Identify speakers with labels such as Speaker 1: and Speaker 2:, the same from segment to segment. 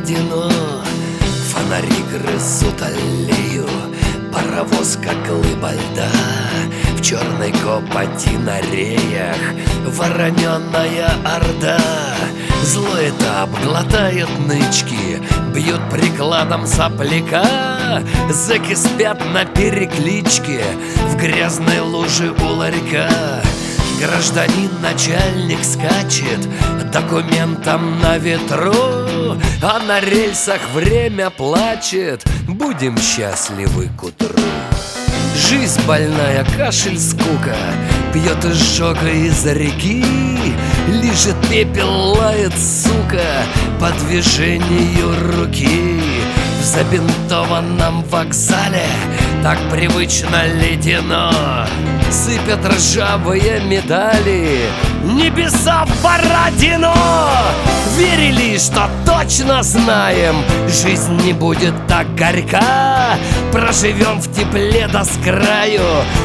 Speaker 1: Бородино. Фонари грызут аллею, паровоз, как глыба льда. В черной копоти на реях вороненая орда. Злой этап глотает нычки, бьют прикладом сопляка. Зэки спят на перекличке в грязной луже у ларька. Гражданин начальник скачет документом на ветру, а на рельсах время плачет. Будем счастливы к утру. Жизнь больная, кашель, скука, пьет изжога из реки, лижет пепел, лает, сука, по движению руки. В забинтованном вокзале так привычно ледяно, сыпят ржавые медали небеса в Бородино. Верили, что точно знаем, жизнь не будет так горька. Проживем в тепле до скраю,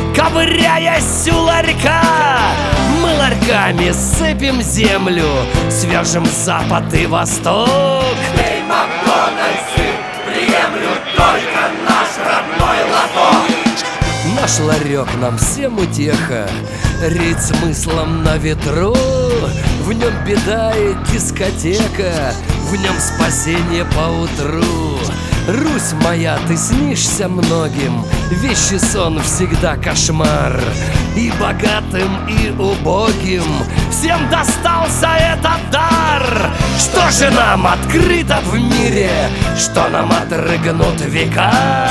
Speaker 1: ковыряясь у ларька. Мы ларьками сыпем землю, свяжем запад и восток.
Speaker 2: Эй, Макдональдсы, приемлют только наш родной лоток.
Speaker 1: Наш ларек нам всем утеха, реет смыслом на ветру. В нем беда и дискотека, в нем спасение поутру. Русь моя, ты снишься многим, вещий сон всегда кошмар. И богатым, и убогим всем достался этот дар. Что же нам открыто в мире, что нам отрыгнут века?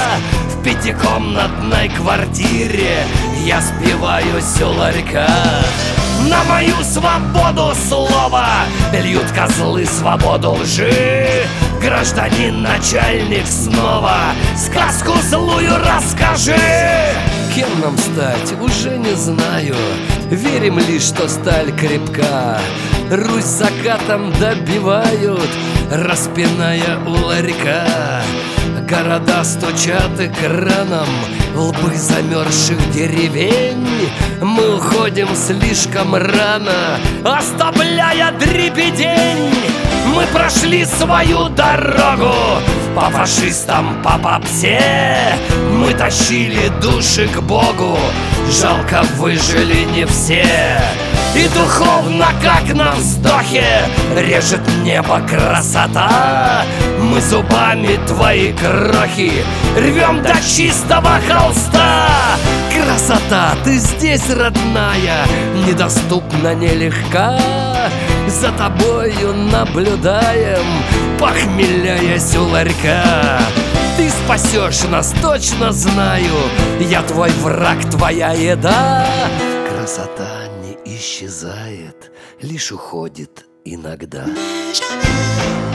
Speaker 1: В пятикомнатной квартире я спиваюсь у ларька. На мою свободу слова льют козлы свободу лжи. Гражданин начальник снова сказку злую расскажи. Кем нам стать, уже не знаю, верим лишь, что сталь крепка. Русь закатом добивают, распиная у ларька. Города стучат экраном, лбы замерзших деревень. Мы уходим слишком рано, оставляя дребедень. Мы прошли свою дорогу по фашистам, по попсе. Мы тащили души к Богу, жалко выжили не все. И духовно, как на вздохе, режет небо красота. Мы зубами твои крохи рвем до чистого холста. Красота, ты здесь, родная, недоступна, нелегка. За тобою наблюдаем, похмеляясь у ларька. Ты спасешь нас, точно знаю, я твой враг, твоя еда. Красота не исчезает, лишь уходит иногда.